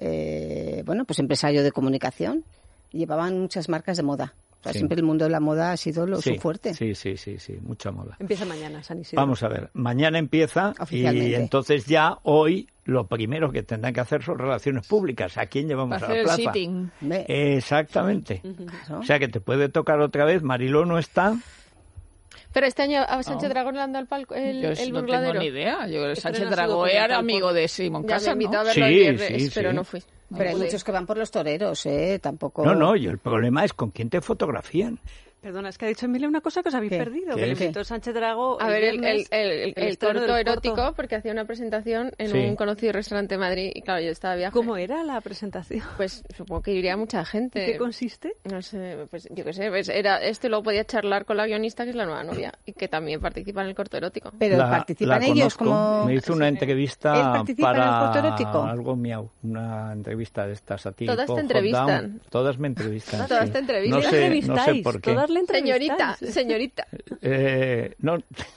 eh, bueno, pues empresario de comunicación. Llevaban muchas marcas de moda. O sea, Sí. siempre el mundo de la moda ha sido lo Sí, su fuerte. Sí, sí, sí, sí, mucha moda. Empieza mañana, San Isidro. Vamos a ver, mañana empieza y Oficialmente. entonces ya hoy lo primero que tendrán que hacer son relaciones públicas. ¿A quién llevamos Para a la hacer el plaza? sitting. Ve, Exactamente. claro. O sea que te puede tocar otra vez. Mariló no está. Pero este año a Sánchez Dragón le han dado el palco, el, Yo el no tengo burladero. ni idea. Yo creo que Este Sánchez no ha sido Dragó porque era tal amigo por- de Simón Ya me Casa, invitó ¿no? a verlo Sí, el viernes, sí, pero sí. no fui. Pero hay pude. muchos que van por los toreros, ¿eh? Tampoco... No, no, y el problema es con quién te fotografían. Perdona, es que ha dicho Emilia una cosa que os habéis ¿Qué? perdido. ¿Qué? Que le ¿Qué? invitó Sánchez Dragó A el ver, el, el, viernes, el, el, el estreno corto del erótico, corto. porque hacía una presentación en Sí. un conocido restaurante en Madrid y claro, yo estaba de viaje. ¿Cómo era la presentación? Pues supongo que iría mucha gente. ¿Qué consiste? No sé, pues yo qué sé, pues era esto y luego podía charlar con la guionista que es la nueva novia y que también participa en el corto erótico. Pero La- participan la ellos conozco. como... Me hizo una ¿Él entrevista participa en el para corto erótico? algo miau, una entrevista de estas a ti. Todas te tipo Hot entrevistan. Down. Todas me entrevistan. Todas sí. te entrevistan. No sé, no sé entrevistáis? por qué. Todas le entrevistáis. Señorita, señorita. Eh, no.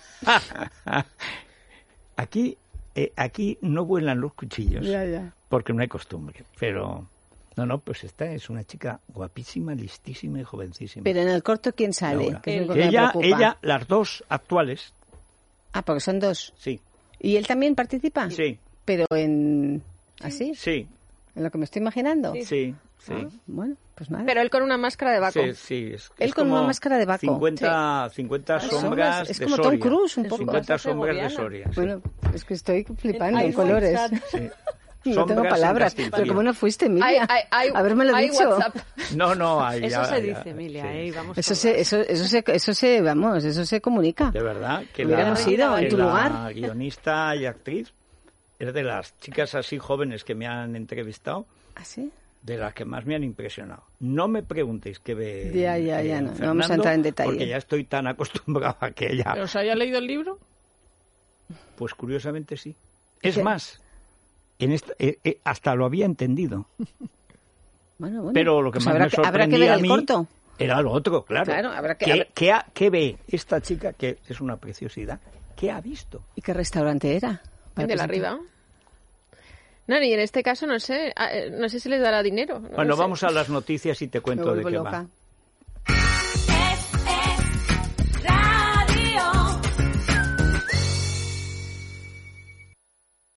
aquí, eh, aquí no vuelan los cuchillos. Ya, ya. Porque no hay costumbre. Pero, no, no, pues esta es una chica guapísima, listísima y jovencísima. Pero en el corto, ¿quién sale? Laura. Que es lo que me ella, preocupa. ella, las dos actuales, Ah, porque son dos. sí, ¿Y él también participa? sí, Pero en... ¿Así? sí, ¿En lo que me estoy imaginando? sí, sí. Ah, bueno, pues nada. Pero él con una máscara de Baco. Sí, sí, es, Él es con como una máscara de Baco. cincuenta, cincuenta Son sombras las- es de como Tom Soria. Cruise, un poco. cincuenta Esa sombras de segoviana. Soria. sí. Bueno, es que estoy flipando Ay, en colores. WhatsApp. Sí. No Sombras tengo en palabras. Castilfrío. Pero ¿cómo no fuiste, Hay, Emilia? hay, hay, Habérmelo hay dicho. WhatsApp. No, no, ahí Eso ya- se ya, dice, Emilia, sí. ¿eh? Y vamos Eso todas. se, eso, eso se, eso se, vamos, eso se comunica. De verdad, que Hubiéramos la, ido en que tu la lugar. guionista y actriz es de las chicas así jóvenes que me han entrevistado, ¿Ah, sí? de las que más me han impresionado. No me preguntéis qué ve. Ya, ya, ya, eh, no, no Fernando, vamos a entrar en detalle. Porque ya estoy tan acostumbrado a que ella. ¿Pero os haya leído el libro? Pues curiosamente sí. Es ¿Qué? más, en esta, eh, eh, hasta lo había entendido. Bueno, bueno. Pero lo que Pues más habrá me que, habrá que sorprendía ver a el mí corto. era lo otro, claro. Claro, habrá que- ¿Qué, habrá- qué ha- qué ve esta chica, que es una preciosidad? ¿Qué ha visto? ¿Y qué restaurante era? Para De la presentar. arriba. No, y en este caso no sé, ah, eh, no sé si les dará dinero. no Bueno, lo sé. vamos a las noticias y te Me cuento de vuelvo qué loca. va.